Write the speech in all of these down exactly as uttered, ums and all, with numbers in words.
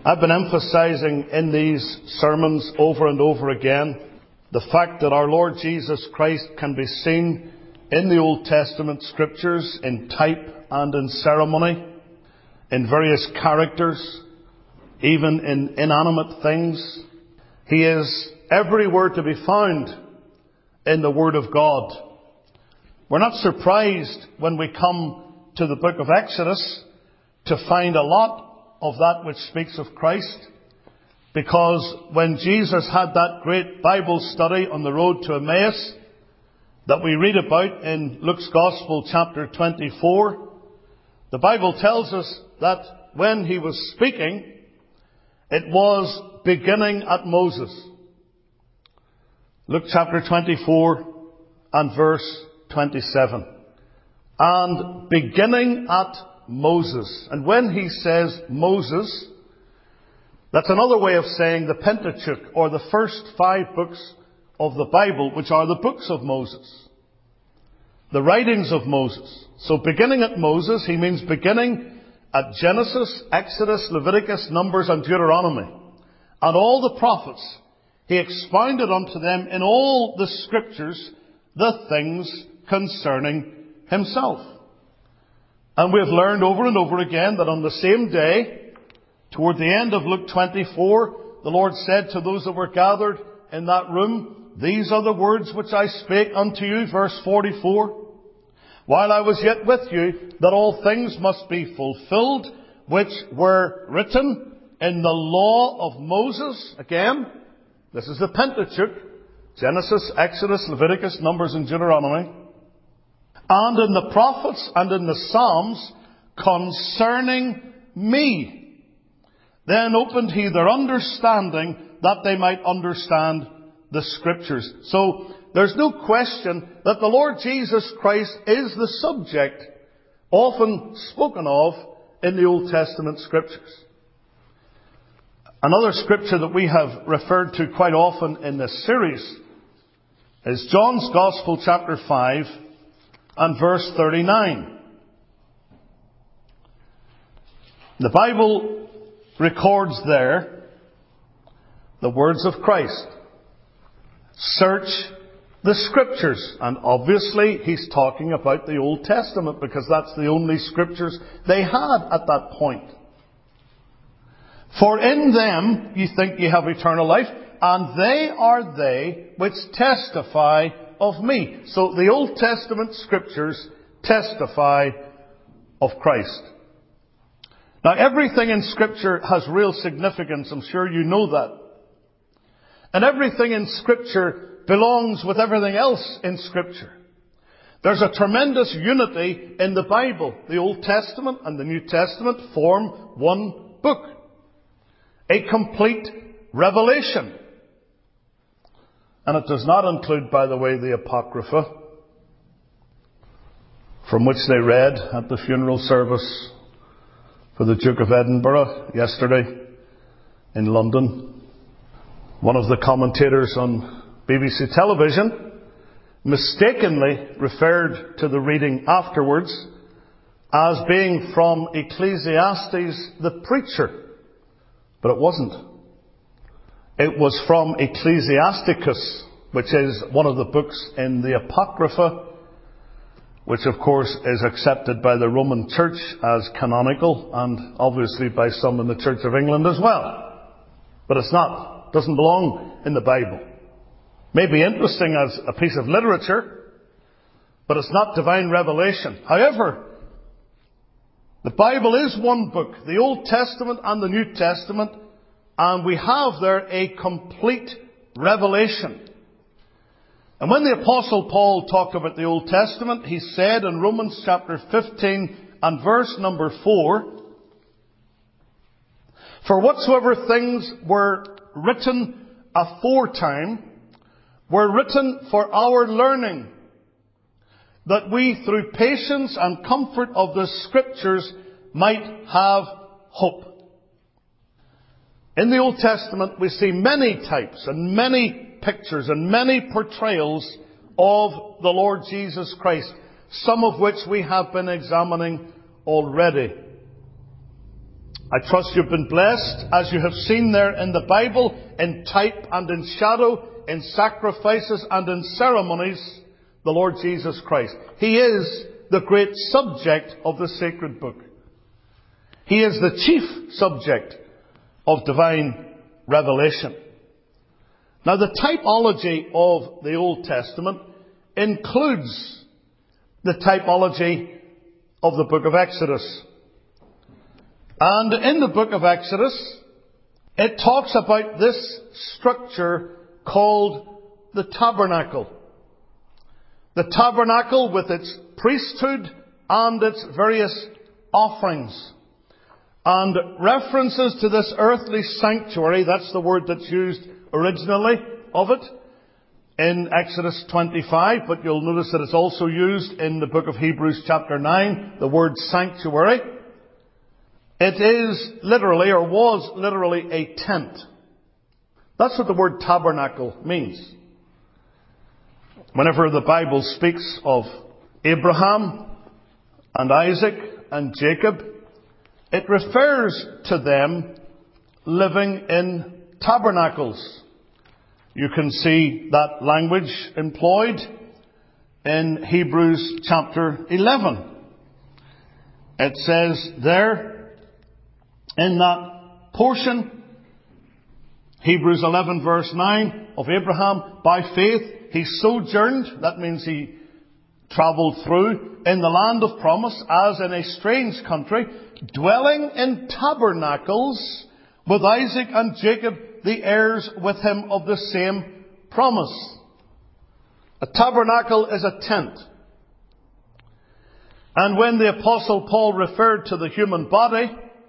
I've been emphasizing in these sermons over and over again the fact that our Lord Jesus Christ can be seen in the Old Testament scriptures in type and in ceremony, in various characters, even in inanimate things. He is everywhere to be found in the Word of God. We're not surprised when we come to the book of Exodus to find a lot of that which speaks of Christ, because when Jesus had that great Bible study on the road to Emmaus that we read about in Luke's Gospel chapter twenty-four, the Bible tells us that when he was speaking, it was beginning at Moses. Luke chapter twenty-four and verse twenty-seven. And beginning at Moses. And when he says Moses, that's another way of saying the Pentateuch, or the first five books of the Bible, which are the books of Moses. The writings of Moses. So beginning at Moses, he means beginning at Genesis, Exodus, Leviticus, Numbers, and Deuteronomy. And all the prophets, he expounded unto them in all the scriptures the things concerning himself. And we have learned over and over again that on the same day, toward the end of Luke twenty-four, the Lord said to those that were gathered in that room, "These are the words which I spake unto you," verse forty-four, "while I was yet with you, that all things must be fulfilled, which were written in the law of Moses." Again, this is the Pentateuch, Genesis, Exodus, Leviticus, Numbers, and Deuteronomy. "And in the prophets and in the Psalms concerning me. Then opened he their understanding, that they might understand the scriptures." So there's no question that the Lord Jesus Christ is the subject often spoken of in the Old Testament scriptures. Another scripture that we have referred to quite often in this series is John's Gospel chapter five and verse thirty-nine. The Bible records there the words of Christ. Search the scriptures. And obviously he's talking about the Old Testament, because that's the only scriptures they had at that point. "For in them you think you have eternal life, and they are they which testify of me." So the Old Testament scriptures testify of Christ. Now everything in Scripture has real significance. I'm sure you know that. And everything in Scripture belongs with everything else in Scripture. There's a tremendous unity in the Bible. The Old Testament and the New Testament form one book. A complete revelation. And it does not include, by the way, the Apocrypha, from which they read at the funeral service for the Duke of Edinburgh yesterday in London. One of the commentators on B B C television mistakenly referred to the reading afterwards as being from Ecclesiastes the preacher. But it wasn't. It was from Ecclesiasticus, which is one of the books in the Apocrypha, which of course is accepted by the Roman Church as canonical, and obviously by some in the Church of England as well. But it's not. It doesn't belong in the Bible. May be interesting as a piece of literature, but it's not divine revelation. However, the Bible is one book, the Old Testament and the New Testament, and we have there a complete revelation. And when the Apostle Paul talked about the Old Testament, he said in Romans chapter fifteen and verse number four, "For whatsoever things were written aforetime were written for our learning, that we through patience and comfort of the Scriptures might have hope." In the Old Testament we see many types and many pictures and many portrayals of the Lord Jesus Christ, some of which we have been examining already. I trust you've been blessed as you have seen there in the Bible, in type and in shadow, in sacrifices and in ceremonies, the Lord Jesus Christ. He is the great subject of the sacred book. He is the chief subject of divine revelation. Now, the typology of the Old Testament includes the typology of the book of Exodus. And in the book of Exodus, it talks about this structure called the tabernacle. The tabernacle with its priesthood and its various offerings. And references to this earthly sanctuary, that's the word that's used originally of it, in Exodus twenty-five, but you'll notice that it's also used in the book of Hebrews chapter nine, the word sanctuary. It is literally, or was literally, a tent. That's what the word tabernacle means. Whenever the Bible speaks of Abraham and Isaac and Jacob, it refers to them living in tabernacles. You can see that language employed in Hebrews chapter eleven. It says there, in that portion, Hebrews eleven verse nine, of Abraham, by faith he sojourned, that means he travelled through, in the land of promise as in a strange country, dwelling in tabernacles with Isaac and Jacob, the heirs with him of the same promise. A tabernacle is a tent. And when the Apostle Paul referred to the human body,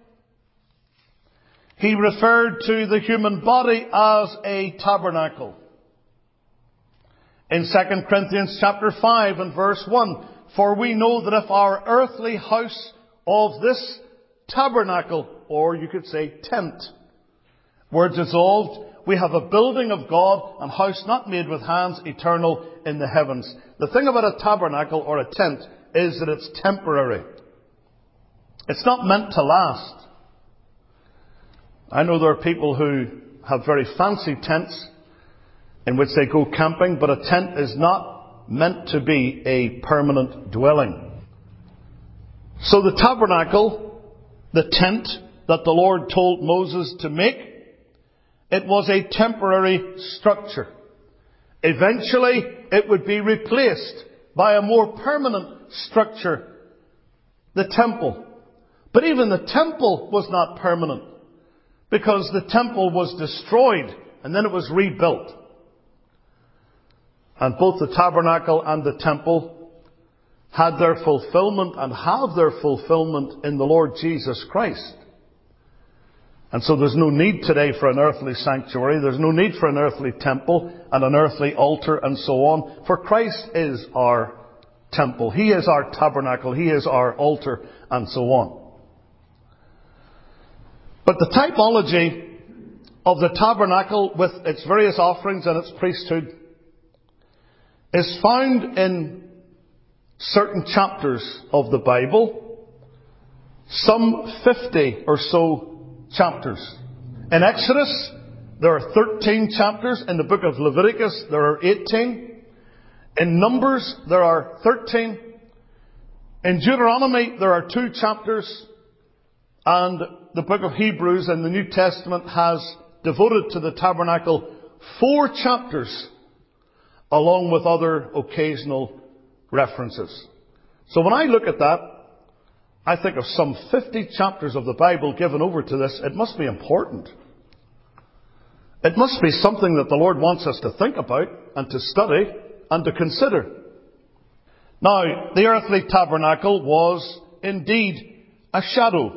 he referred to the human body as a tabernacle. In Second Corinthians chapter five and verse one, for we know that if our earthly house of this tabernacle, or you could say tent, were dissolved, we have a building of God, and house not made with hands, eternal in the heavens. The thing about a tabernacle or a tent is that it's temporary. It's not meant to last. I know there are people who have very fancy tents in which they go camping, but a tent is not meant to be a permanent dwelling. So the tabernacle, the tent that the Lord told Moses to make, it was a temporary structure. Eventually, it would be replaced by a more permanent structure, the temple. But even the temple was not permanent, because the temple was destroyed and then it was rebuilt. And both the tabernacle and the temple had their fulfillment and have their fulfillment in the Lord Jesus Christ. And so there's no need today for an earthly sanctuary. There's no need for an earthly temple and an earthly altar and so on. For Christ is our temple. He is our tabernacle. He is our altar and so on. But the typology of the tabernacle with its various offerings and its priesthood is found in certain chapters of the Bible, some fifty or so chapters. In Exodus, there are thirteen chapters. In the book of Leviticus, there are eighteen. In Numbers, there are thirteen. In Deuteronomy, there are two chapters. And the book of Hebrews in the New Testament has devoted to the tabernacle four chapters, along with other occasional references. So when I look at that, I think of some fifty chapters of the Bible given over to this. It must be important. It must be something that the Lord wants us to think about and to study and to consider. Now, the earthly tabernacle was indeed a shadow.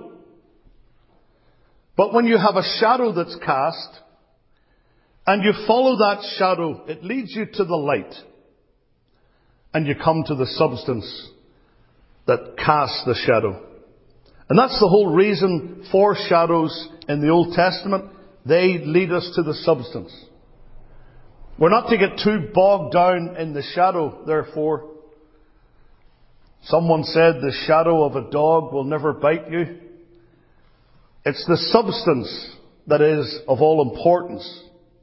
But when you have a shadow that's cast, and you follow that shadow, it leads you to the light. And you come to the substance that casts the shadow. And that's the whole reason for shadows in the Old Testament. They lead us to the substance. We're not to get too bogged down in the shadow, therefore. Someone said the shadow of a dog will never bite you. It's the substance that is of all importance.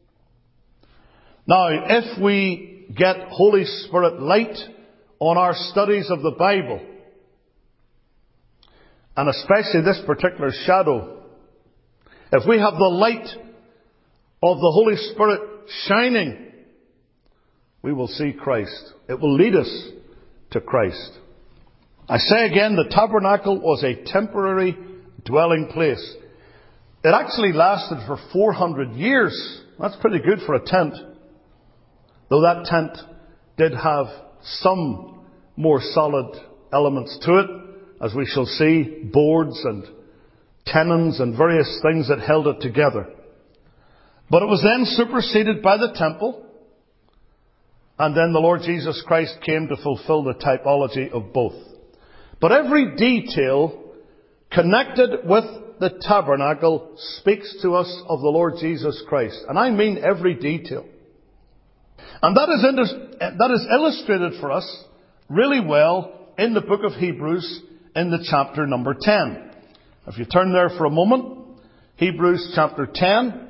Now, if we get Holy Spirit light on our studies of the Bible, and especially this particular shadow, if we have the light of the Holy Spirit shining, we will see Christ. It will lead us to Christ. I say again, the tabernacle was a temporary dwelling place. It actually lasted for four hundred years. That's pretty good for a tent. Though that tent did have some more solid elements to it, as we shall see, boards and tenons and various things that held it together. But it was then superseded by the temple, and then the Lord Jesus Christ came to fulfill the typology of both. But every detail connected with the tabernacle speaks to us of the Lord Jesus Christ. And I mean every detail. And that is, inter- that is illustrated for us really well in the book of Hebrews in the chapter number ten. If you turn there for a moment, Hebrews chapter ten,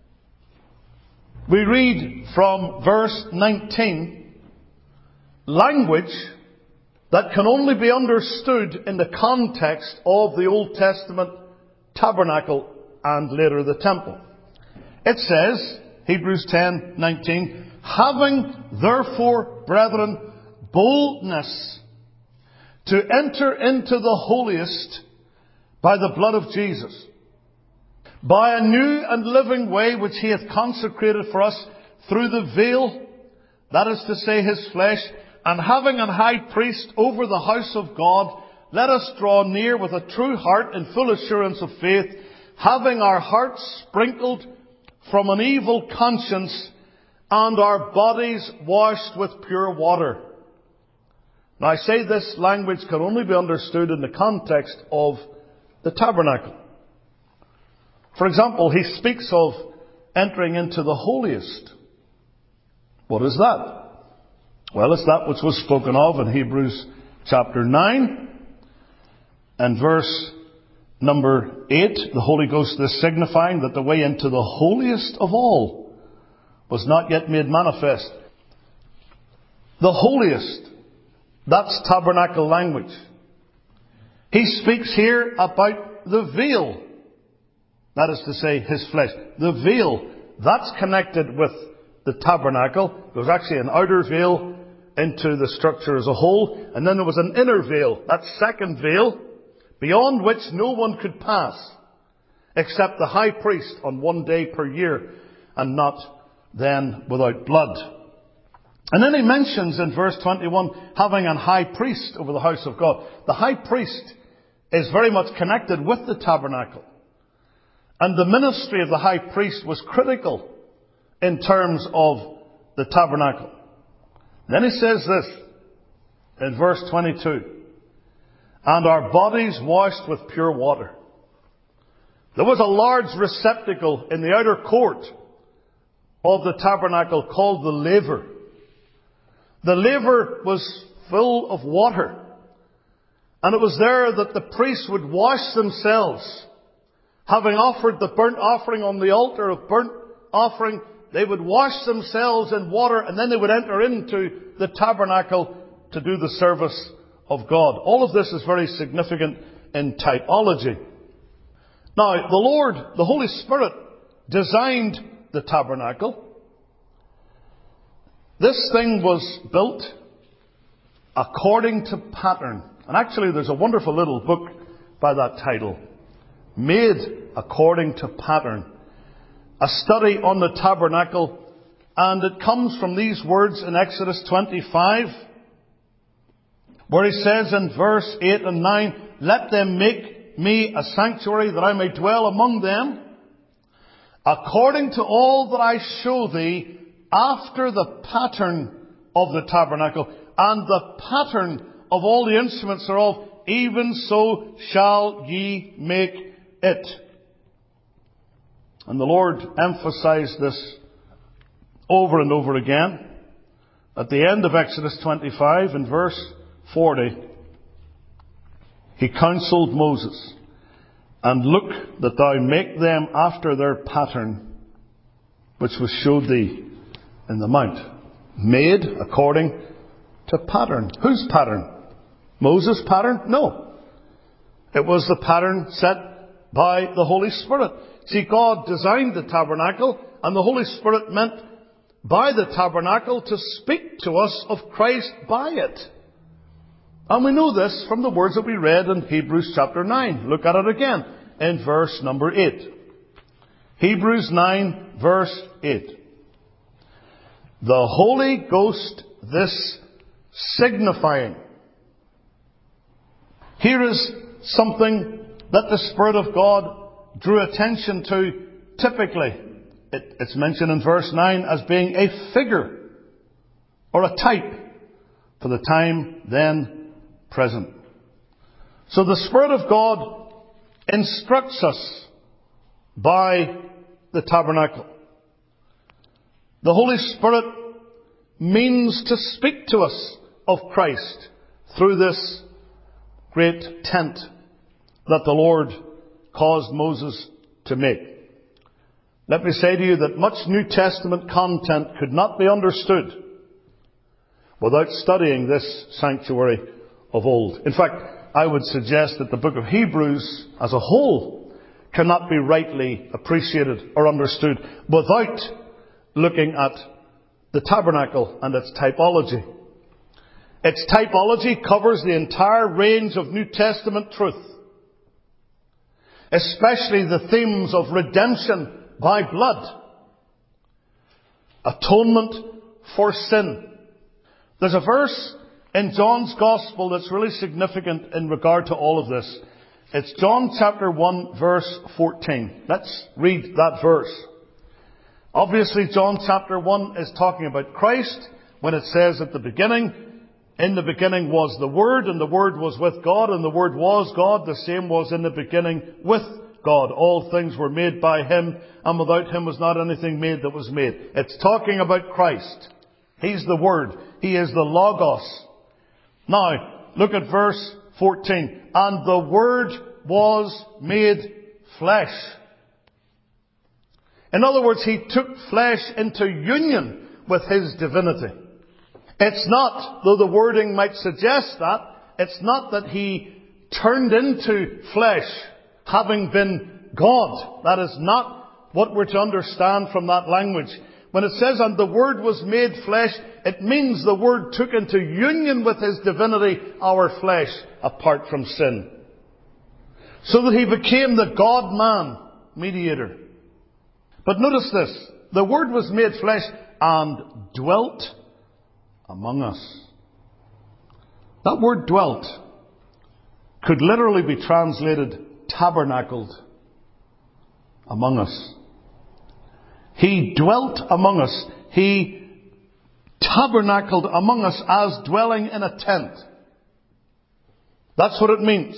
we read from verse nineteen, language that can only be understood in the context of the Old Testament tabernacle and later the temple. It says, Hebrews ten nineteen, having therefore, brethren, boldness to enter into the holiest by the blood of Jesus, by a new and living way which he hath consecrated for us through the veil, that is to say, his flesh, and having an high priest over the house of God, let us draw near with a true heart in full assurance of faith, having our hearts sprinkled from an evil conscience and our bodies washed with pure water. Now I say this language can only be understood in the context of the tabernacle. For example, he speaks of entering into the holiest. What is that? Well, it's that which was spoken of in Hebrews chapter nine and verse number eight. The Holy Ghost is signifying that the way into the holiest of all was not yet made manifest. The holiest, that's tabernacle language. He speaks here about the veil. That is to say, his flesh. The veil, that's connected with the tabernacle. There was actually an outer veil into the structure as a whole. And then there was an inner veil, that second veil, beyond which no one could pass, except the high priest on one day per year, and not then without blood. And then he mentions in verse twenty-one, having an high priest over the house of God. The high priest is very much connected with the tabernacle. And the ministry of the high priest was critical in terms of the tabernacle. Then he says this in verse twenty-two, and our bodies washed with pure water. There was a large receptacle in the outer court of the tabernacle called the laver. The laver was full of water. And it was there that the priests would wash themselves. Having offered the burnt offering on the altar of burnt offering, they would wash themselves in water, and then they would enter into the tabernacle to do the service of God. All of this is very significant in typology. Now, the Lord, the Holy Spirit, designed the tabernacle. This thing was built according to pattern. And actually, there's a wonderful little book by that title, Made According to Pattern. A study on the tabernacle. And it comes from these words in Exodus twenty-five, where he says in verse eight and nine, let them make me a sanctuary that I may dwell among them, according to all that I show thee, after the pattern of the tabernacle, and the pattern of all the instruments thereof, even so shall ye make it. And the Lord emphasized this over and over again. At the end of Exodus twenty-five, in verse forty, he counseled Moses, And look that thou make them after their pattern, which was showed thee in the mount. Made according to pattern. Whose pattern? Moses' pattern? No. It was the pattern set by the Holy Spirit. See, God designed the tabernacle, and the Holy Spirit meant by the tabernacle to speak to us of Christ by it. And we know this from the words that we read in Hebrews chapter nine. Look at it again in verse number eight. Hebrews nine verse eight. The Holy Ghost this signifying. Here is something that the Spirit of God drew attention to typically. It, it's mentioned in verse nine as being a figure or a type for the time then present. So the Spirit of God instructs us by the tabernacle. The Holy Spirit means to speak to us of Christ through this great tent that the Lord caused Moses to make. Let me say to you that much New Testament content could not be understood without studying this sanctuary of old. In fact, I would suggest that the book of Hebrews as a whole cannot be rightly appreciated or understood without looking at the tabernacle and its typology. Its typology covers the entire range of New Testament truth, especially the themes of redemption by blood, atonement for sin. There's a verse in John's Gospel that's really significant in regard to all of this. It's John chapter one verse fourteen. Let's read that verse. Obviously, John chapter one is talking about Christ when it says at the beginning, in the beginning was the Word, and the Word was with God, and the Word was God. The same was in the beginning with God. All things were made by Him, and without Him was not anything made that was made. It's talking about Christ. He's the Word. He is the Logos. Now, look at verse fourteen. And the Word was made flesh. In other words, He took flesh into union with His divinity. It's not, though the wording might suggest that, it's not that He turned into flesh having been God. That is not what we're to understand from that language. When it says, and the Word was made flesh, it means the Word took into union with His divinity our flesh apart from sin. So that He became the God-man mediator. But notice this, the Word was made flesh and dwelt among us. That word dwelt could literally be translated tabernacled among us. He dwelt among us. He tabernacled among us as dwelling in a tent. That's what it means.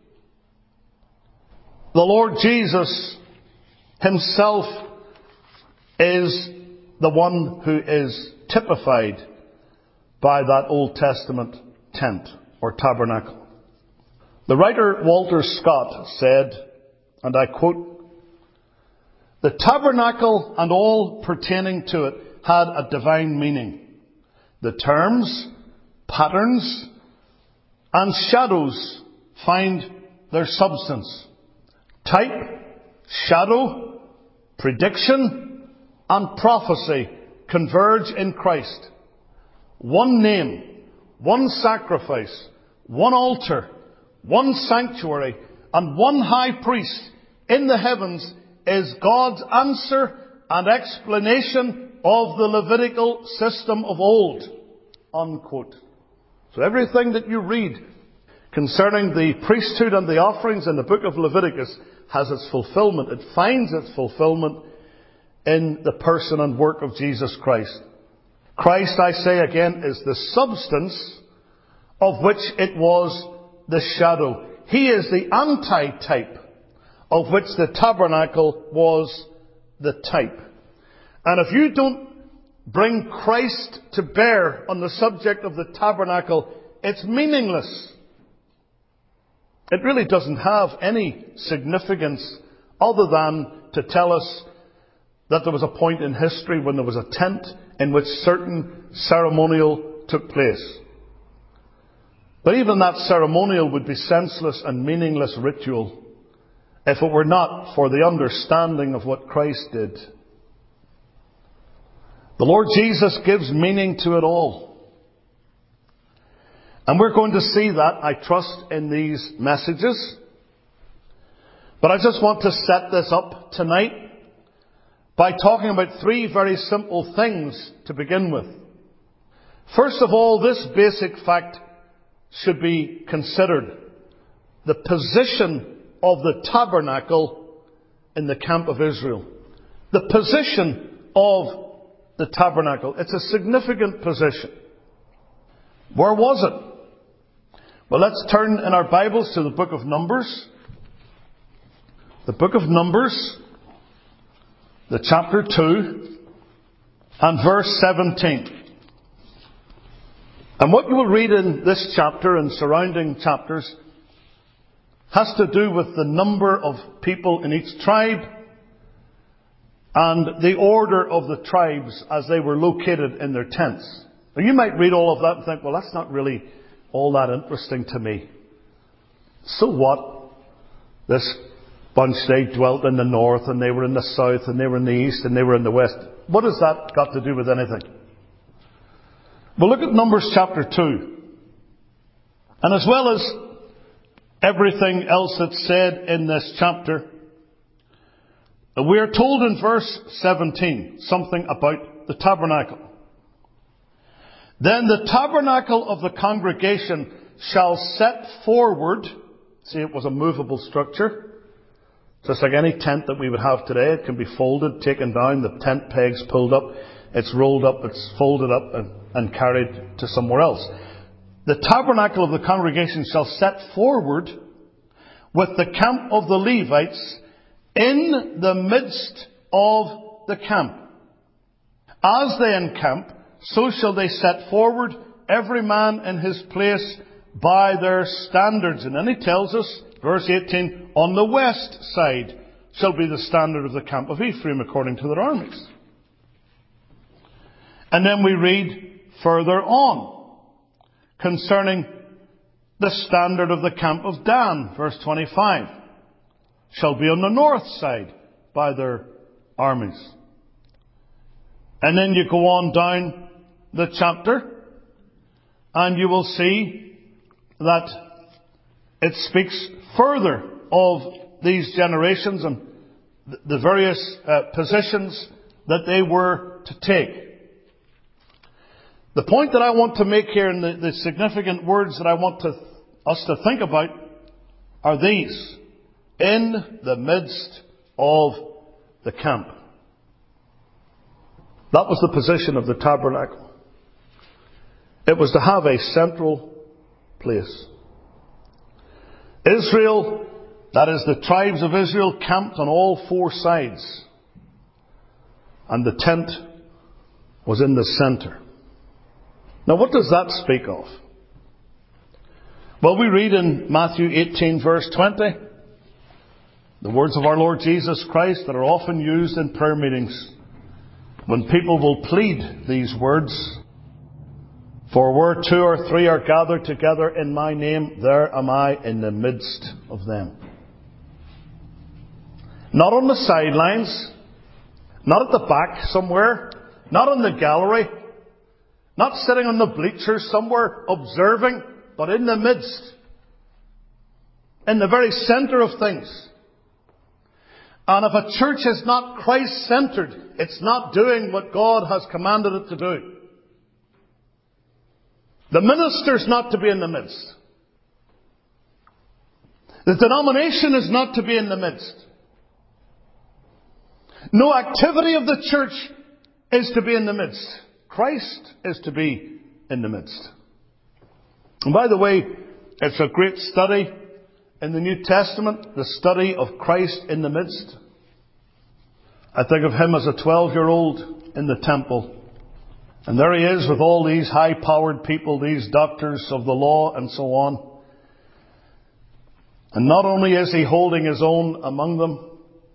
The Lord Jesus Himself is the one who is typified by that Old Testament tent or tabernacle. The writer Walter Scott said, and I quote, "The tabernacle and all pertaining to it had a divine meaning. The terms, patterns, and shadows find their substance. Type, shadow, prediction, and prophecy converge in Christ. One name, one sacrifice, one altar, one sanctuary, and one high priest in the heavens is God's answer and explanation of the Levitical system of old." Unquote. So everything that you read concerning the priesthood and the offerings in the book of Leviticus has its fulfillment. It finds its fulfillment in the person and work of Jesus Christ. Christ, I say again, is the substance of which it was the shadow. He is the anti-type of which the tabernacle was the type. And if you don't bring Christ to bear on the subject of the tabernacle, it's meaningless. It really doesn't have any significance other than to tell us that there was a point in history when there was a tent in which certain ceremonial took place. But even that ceremonial would be senseless and meaningless ritual if it were not for the understanding of what Christ did. The Lord Jesus gives meaning to it all. And we're going to see that, I trust, in these messages. But I just want to set this up tonight by talking about three very simple things to begin with. First of all, this basic fact should be considered: the position of the tabernacle in the camp of Israel. The position of the tabernacle. It's a significant position. Where was it? Well, let's turn in our Bibles to the book of Numbers. The book of Numbers, the chapter two, and verse seventeen. And what you will read in this chapter and surrounding chapters has to do with the number of people in each tribe and the order of the tribes as they were located in their tents. Now, you might read all of that and think, well, that's not really all that interesting to me. So what? This bunch, they dwelt in the north, and they were in the south, and they were in the east, and they were in the west. What has that got to do with anything? Well, look at Numbers chapter two. And as well as everything else that's said in this chapter, we are told in verse seventeen something about the tabernacle. Then the tabernacle of the congregation shall set forward. See, it was a movable structure. Just like any tent that we would have today. It can be folded, taken down, the tent pegs pulled up, it's rolled up, it's folded up and, and carried to somewhere else. The tabernacle of the congregation shall set forward with the camp of the Levites in the midst of the camp. As they encamp, so shall they set forward, every man in his place by their standards. And then he tells us, verse eighteen, on the west side shall be the standard of the camp of Ephraim according to their armies. And then we read further on concerning the standard of the camp of Dan, verse twenty-five, shall be on the north side by their armies. And then you go on down the chapter, and you will see that it speaks further of these generations and the various uh, positions that they were to take. The point that I want to make here, and the, the significant words that I want to, us to think about, are these: in the midst of the camp. That was the position of the tabernacle. It was to have a central place. Israel, that is the tribes of Israel, camped on all four sides. And the tent was in the center. Now, what does that speak of? Well, we read in Matthew eighteen, verse twenty, the words of our Lord Jesus Christ that are often used in prayer meetings when people will plead these words: for where two or three are gathered together in my name, there am I in the midst of them. Not on the sidelines, not at the back somewhere, not in the gallery, not sitting on the bleachers somewhere observing, but in the midst, in the very centre of things. And if a church is not Christ-centred, it's not doing what God has commanded it to do. The minister's not to be in the midst. The denomination is not to be in the midst. No activity of the church is to be in the midst. Christ is to be in the midst. And by the way, it's a great study in the New Testament, the study of Christ in the midst. I think of him as a twelve-year-old in the temple. And there he is with all these high-powered people, these doctors of the law and so on. And not only is he holding his own among them,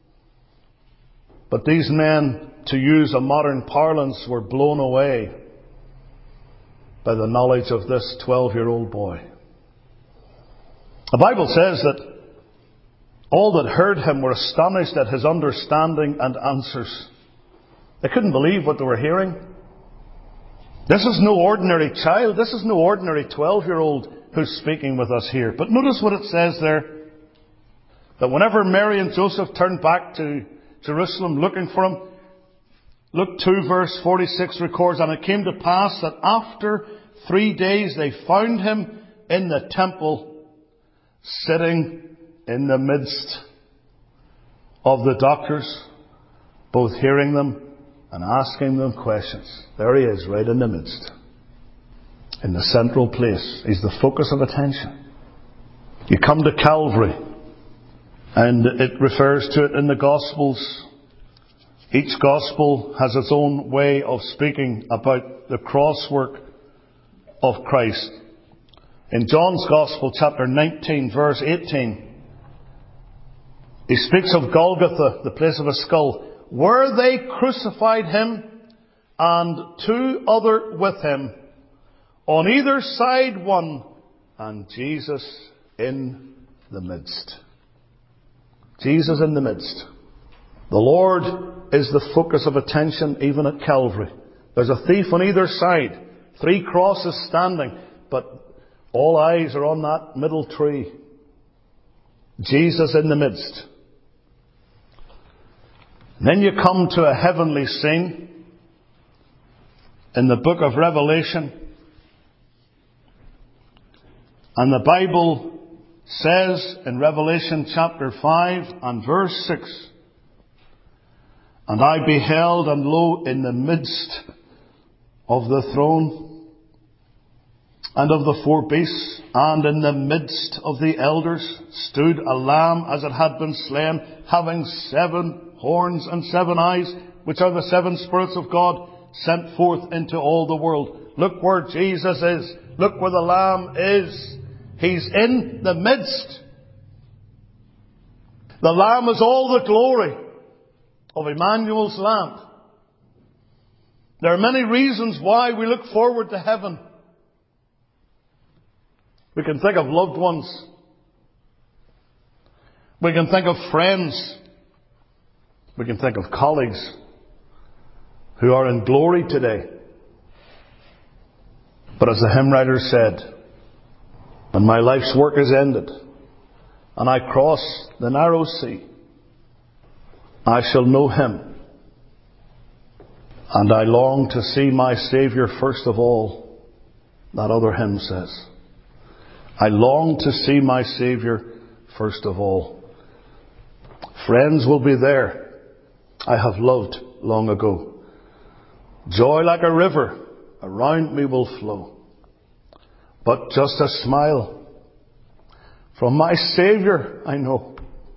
but these men, to use a modern parlance, were blown away by the knowledge of this twelve-year-old boy. The Bible says that all that heard him were astonished at his understanding and answers. They couldn't believe what they were hearing. This is no ordinary child. This is no ordinary twelve-year-old who's speaking with us here. But notice what it says there. That whenever Mary and Joseph turned back to Jerusalem looking for him, Luke two verse forty-six records, and it came to pass that after three days they found him in the temple, sitting in the midst of the doctors, both hearing them and asking them questions. There he is, right in the midst. In the central place. He's the focus of attention. You come to Calvary, and it refers to it in the Gospels. Each Gospel has its own way of speaking about the cross work of Christ. In John's Gospel, chapter nineteen, verse eighteen, he speaks of Golgotha, the place of a skull, where they crucified him and two other with him, on either side one, and Jesus in the midst. Jesus in the midst. The Lord is the focus of attention even at Calvary. There's a thief on either side, three crosses standing, but all eyes are on that middle tree. Jesus in the midst. And then you come to a heavenly scene in the book of Revelation. And the Bible says in Revelation chapter five and verse six, and I beheld, and lo, in the midst of the throne and of the four beasts, and in the midst of the elders, stood a lamb as it had been slain, having seven horns and seven eyes, which are the seven spirits of God, sent forth into all the world. Look where Jesus is. Look where the Lamb is. He's in the midst. The Lamb is all the glory of Emmanuel's land. There are many reasons why we look forward to heaven. We can think of loved ones. We can think of friends. We can think of colleagues who are in glory today. But as the hymn writer said, when my life's work is ended and I cross the narrow sea, I shall know him, and I long to see my Saviour first of all. That other hymn says, I long to see my Saviour first of all. Friends will be there I have loved long ago. Joy like a river around me will flow. But just a smile from my Saviour, I know,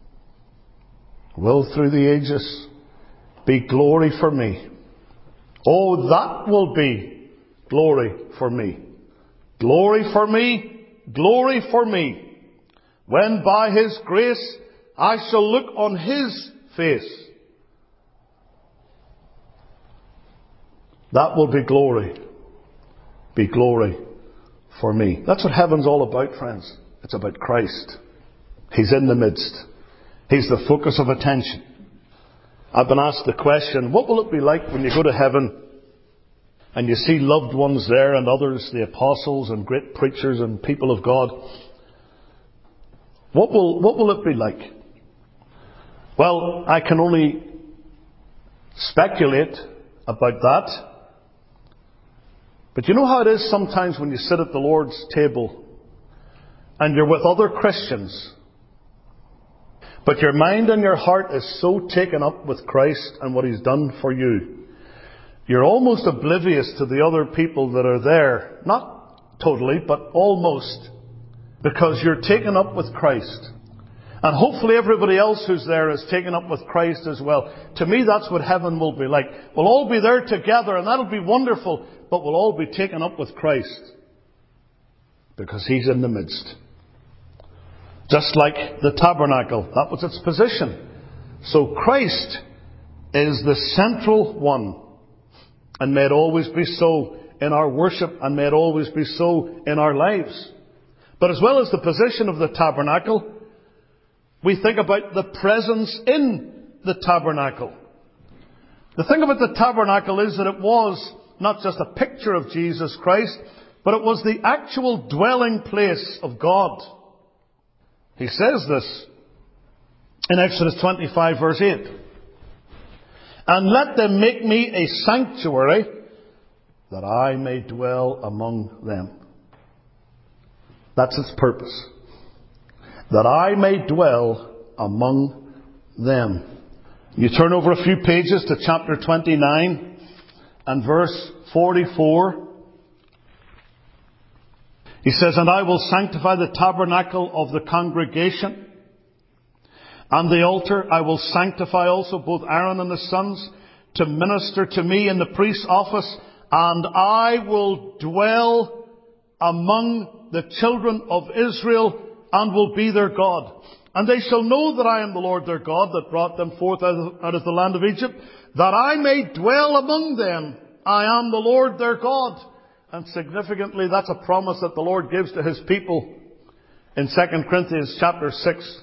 will through the ages be glory for me. Oh, that will be glory for me. Glory for me, glory for me. When by His grace I shall look on His face. That will be glory. Be glory for me. That's what heaven's all about, friends. It's about Christ. He's in the midst. He's the focus of attention. I've been asked the question, what will it be like when you go to heaven and you see loved ones there and others, the apostles and great preachers and people of God? What will, what will it be like? Well, I can only speculate about that. But you know how it is sometimes when you sit at the Lord's table and you're with other Christians, but your mind and your heart is so taken up with Christ and what He's done for you, you're almost oblivious to the other people that are there. Not totally, but almost. Because you're taken up with Christ. And hopefully everybody else who's there is taken up with Christ as well. To me, that's what heaven will be like. We'll all be there together, and that'll be wonderful, but we'll all be taken up with Christ. Because He's in the midst. Just like the tabernacle, that was its position. So Christ is the central one, and may it always be so in our worship, and may it always be so in our lives. But as well as the position of the tabernacle, we think about the presence in the tabernacle. The thing about the tabernacle is that it was not just a picture of Jesus Christ, but it was the actual dwelling place of God. He says this in Exodus twenty-five verse eight. And let them make me a sanctuary that I may dwell among them. That's its purpose. That I may dwell among them. You turn over a few pages to chapter twenty-nine and verse forty-four. He says, and I will sanctify the tabernacle of the congregation, and the altar. I will sanctify also both Aaron and his sons to minister to me in the priest's office, and I will dwell among the children of Israel and will be their God. And they shall know that I am the Lord their God that brought them forth out of, out of the land of Egypt, that I may dwell among them. I am the Lord their God. And significantly, that's a promise that the Lord gives to His people in Second Corinthians chapter six.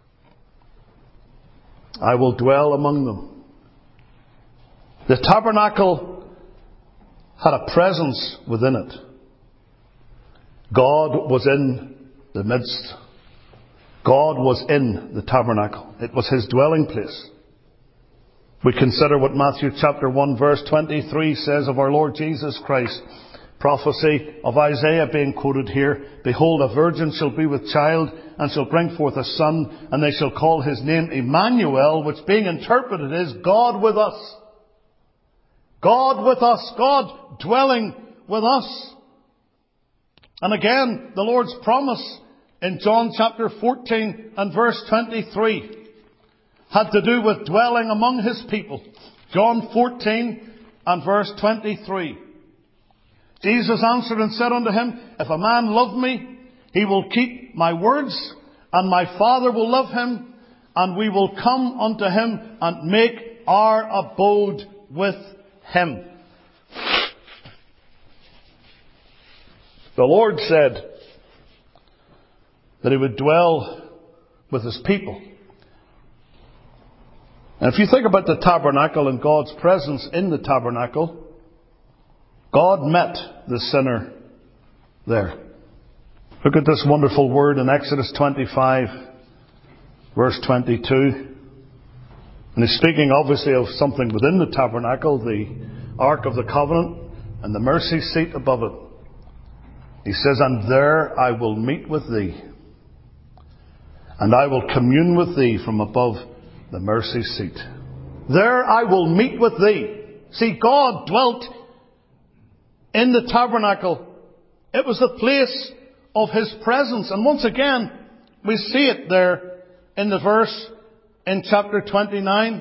I will dwell among them. The tabernacle had a presence within it. God was in the midst. God was in the tabernacle. It was His dwelling place. We consider what Matthew chapter one verse twenty-three says of our Lord Jesus Christ. Prophecy of Isaiah being quoted here. Behold, a virgin shall be with child, and shall bring forth a son, and they shall call his name Emmanuel, which being interpreted is God with us. God with us. God dwelling with us. And again, the Lord's promise in John chapter fourteen and verse twenty-three had to do with dwelling among His people. John fourteen and verse twenty-three. Jesus answered and said unto him, if a man love me, he will keep my words, and my Father will love him, and we will come unto him and make our abode with him. The Lord said that He would dwell with His people. And if you think about the tabernacle and God's presence in the tabernacle, God met the sinner there. Look at this wonderful word in Exodus twenty-five, verse twenty-two. And He's speaking obviously of something within the tabernacle, the Ark of the Covenant and the mercy seat above it. He says, and there I will meet with thee, and I will commune with thee from above the mercy seat. There I will meet with thee. See, God dwelt in the tabernacle. It was the place of His presence. And once again, we see it there in the verse in chapter twenty-nine.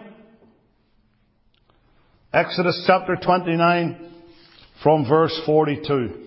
Exodus chapter twenty-nine from verse forty-two.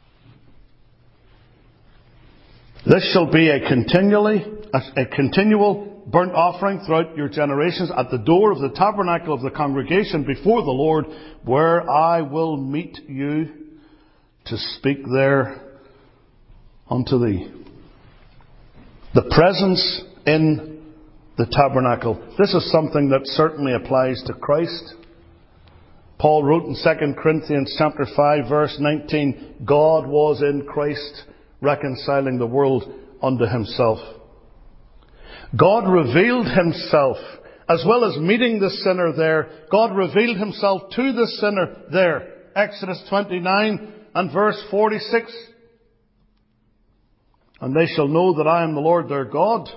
This shall be a continually, a, a continual burnt offering throughout your generations at the door of the tabernacle of the congregation before the Lord, where I will meet you to speak there unto thee. The presence in the tabernacle. This is something that certainly applies to Christ. Paul wrote in Second Corinthians chapter five verse nineteen, God was in Christ reconciling the world unto Himself. God revealed Himself, as well as meeting the sinner there. God revealed Himself to the sinner there. Exodus twenty-nine and verse forty-six. And they shall know that I am the Lord their God.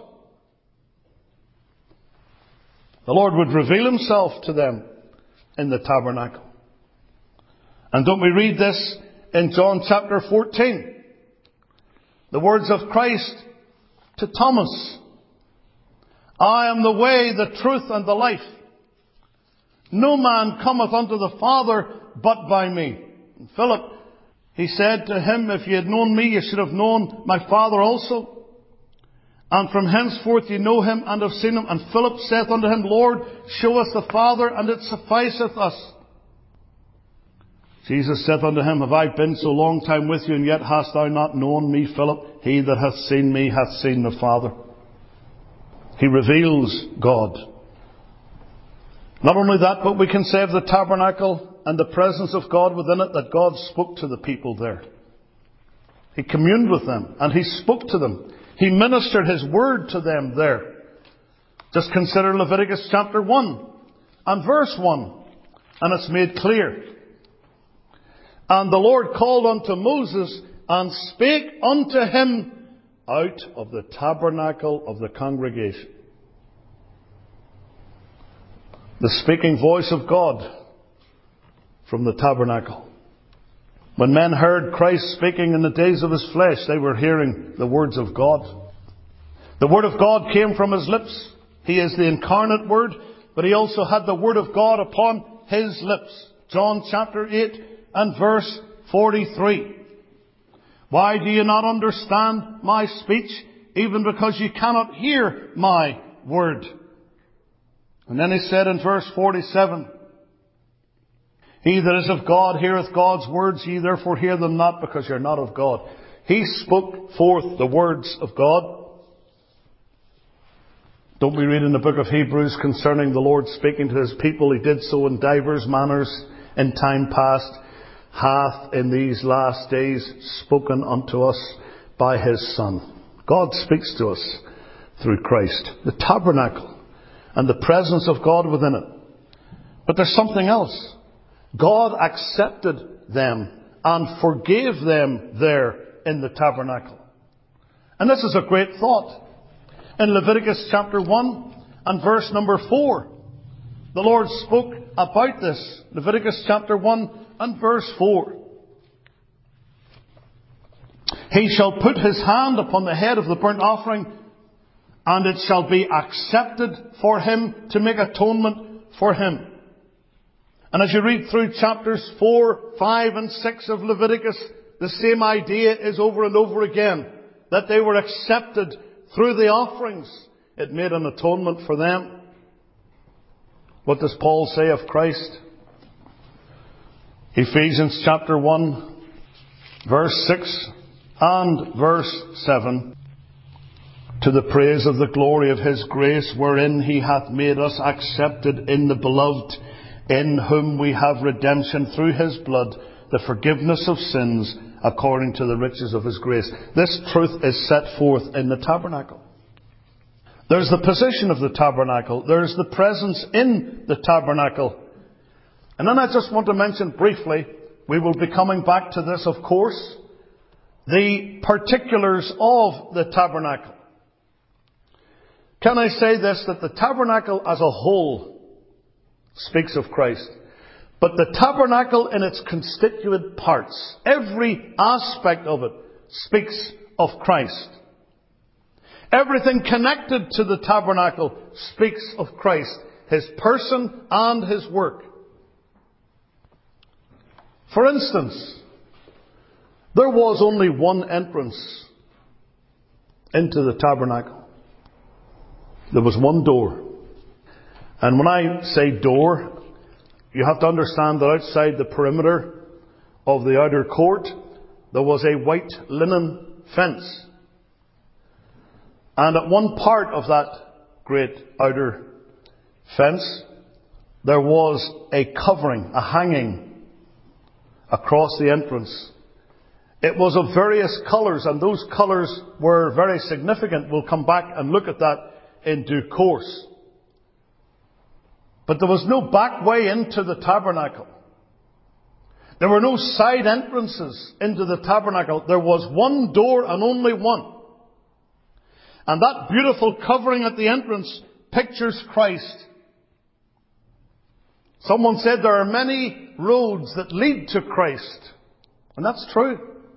The Lord would reveal Himself to them in the tabernacle. And don't we read this in John chapter fourteen? The words of Christ to Thomas. I am the way, the truth, and the life. No man cometh unto the Father but by me. And Philip, he said to him, if ye had known me, you should have known my Father also. And from henceforth ye know him and have seen him. And Philip saith unto him, Lord, show us the Father, and it sufficeth us. Jesus saith unto him, Have I been so long time with you, and yet hast thou not known me, Philip? He that hath seen me hath seen the Father. He reveals God. Not only that, but we can say of the tabernacle and the presence of God within it, that God spoke to the people there. He communed with them, and He spoke to them. He ministered His word to them there. Just consider Leviticus chapter one and verse one, and it's made clear. And the Lord called unto Moses, and spake unto him out of the tabernacle of the congregation. The speaking voice of God from the tabernacle. When men heard Christ speaking in the days of His flesh, they were hearing the words of God. The Word of God came from His lips. He is the incarnate Word, but He also had the Word of God upon His lips. John chapter eight and verse forty-three. Why do you not understand my speech? Even because you cannot hear my word. And then He said in verse forty-seven, He that is of God heareth God's words, ye therefore hear them not, because you are not of God. He spoke forth the words of God. Don't we read in the book of Hebrews concerning the Lord speaking to His people? He did so in divers manners in time past, hath in these last days spoken unto us by His Son. God speaks to us through Christ. The tabernacle and the presence of God within it. But there's something else. God accepted them and forgave them there in the tabernacle. And this is a great thought. In Leviticus chapter one and verse number four, the Lord spoke about this. Leviticus chapter one and verse four. He shall put his hand upon the head of the burnt offering, and it shall be accepted for him to make atonement for him. And as you read through chapters four, five and six of Leviticus, the same idea is over and over again. That they were accepted through the offerings. It made an atonement for them. What does Paul say of Christ? Ephesians chapter one, verse six and verse seven. To the praise of the glory of His grace, wherein He hath made us accepted in the beloved, in whom we have redemption through His blood, the forgiveness of sins, according to the riches of His grace. This truth is set forth in the tabernacle. There's the position of the tabernacle. There's the presence in the tabernacle. And then I just want to mention briefly, we will be coming back to this, of course, the particulars of the tabernacle. Can I say this, that the tabernacle as a whole speaks of Christ. But the tabernacle in its constituent parts, every aspect of it, speaks of Christ. Everything connected to the tabernacle speaks of Christ, His person and His work. For instance, there was only one entrance into the tabernacle. There was one door. And when I say door, you have to understand that outside the perimeter of the outer court, there was a white linen fence. And at one part of that great outer fence, there was a covering, a hanging across the entrance. It was of various colours, and those colours were very significant. We'll come back and look at that in due course. But there was no back way into the tabernacle. There were no side entrances into the tabernacle. There was one door and only one. And that beautiful covering at the entrance pictures Christ. Someone said there are many roads that lead to Christ. And that's true.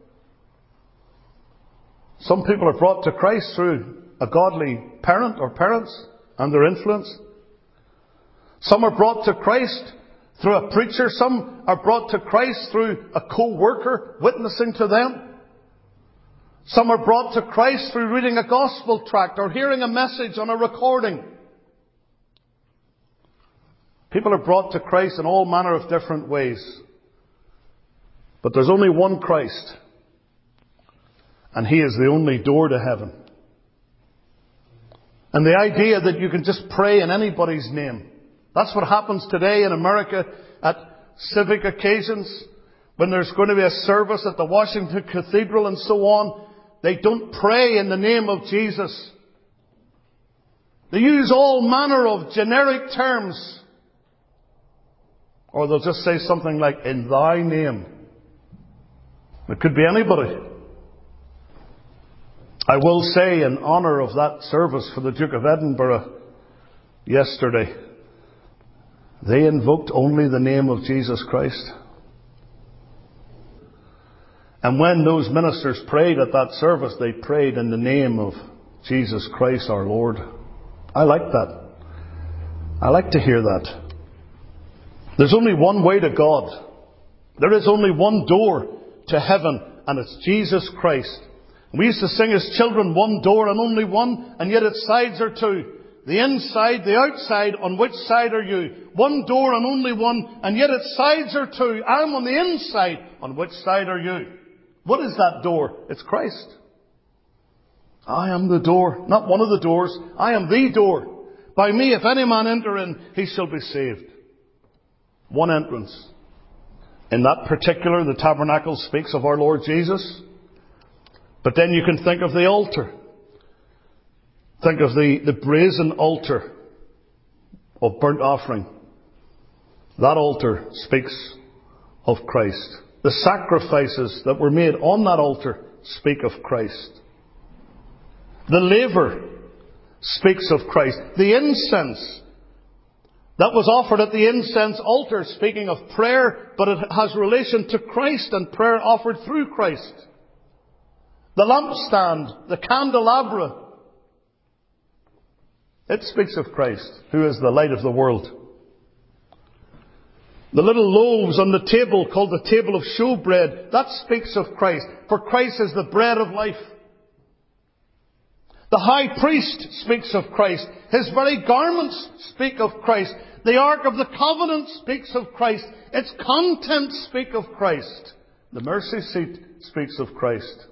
Some people are brought to Christ through a godly parent or parents and their influence. Some are brought to Christ through a preacher. Some are brought to Christ through a co-worker witnessing to them. Some are brought to Christ through reading a gospel tract or hearing a message on a recording. People are brought to Christ in all manner of different ways. But there's only one Christ. And He is the only door to heaven. And the idea that you can just pray in anybody's name. That's what happens today in America at civic occasions. When there's going to be a service at the Washington Cathedral and so on, they don't pray in the name of Jesus. They use all manner of generic terms. Or they'll just say something like, in thy name. It could be anybody. I will say in honour of that service for the Duke of Edinburgh yesterday, they invoked only the name of Jesus Christ. And when those ministers prayed at that service, they prayed in the name of Jesus Christ our Lord. I like that. I like to hear that. There's only one way to God. There is only one door to heaven, and it's Jesus Christ. We used to sing as children, one door and only one, and yet its sides are two. The inside, the outside, on which side are you? One door and only one, and yet its sides are two. I'm on the inside, on which side are you? What is that door? It's Christ. I am the door, not one of the doors. I am the door. By me, if any man enter in, he shall be saved. One entrance. In that particular, the tabernacle speaks of our Lord Jesus. But then you can think of the altar. Think of the, the brazen altar of burnt offering. That altar speaks of Christ. The sacrifices that were made on that altar speak of Christ. The laver speaks of Christ. The incense that was offered at the incense altar, speaking of prayer, but it has relation to Christ and prayer offered through Christ. The lampstand, the candelabra, it speaks of Christ, who is the light of the world. The little loaves on the table, called the table of showbread, that speaks of Christ, for Christ is the bread of life. The high priest speaks of Christ. His very garments speak of Christ. The Ark of the Covenant speaks of Christ. Its contents speak of Christ. The mercy seat speaks of Christ.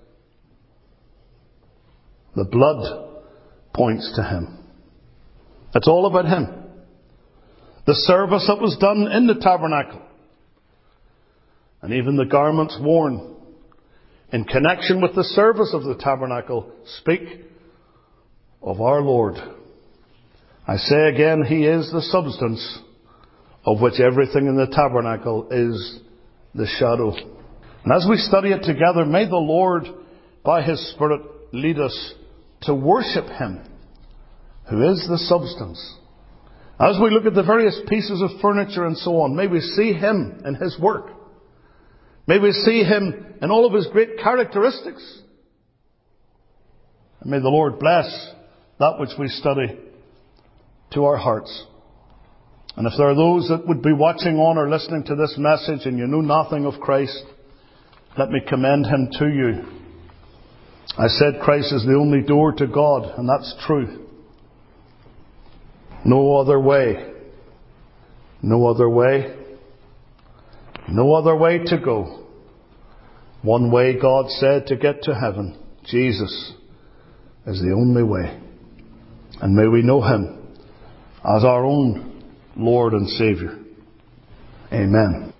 The blood points to Him. It's all about Him. The service that was done in the tabernacle, and even the garments worn in connection with the service of the tabernacle, speak of our Lord. I say again, He is the substance of which everything in the tabernacle is the shadow. And as we study it together, may the Lord, by His Spirit, lead us to worship Him, who is the substance. As we look at the various pieces of furniture and so on, may we see Him in His work. May we see Him in all of His great characteristics. And may the Lord bless that which we study to our hearts. And if there are those that would be watching on or listening to this message and you know nothing of Christ, let me commend Him to you. I said Christ is the only door to God, and that's true. No other way. No other way. No other way to go. One way, God said, to get to heaven. Jesus is the only way. And may we know Him as our own Lord and Saviour. Amen.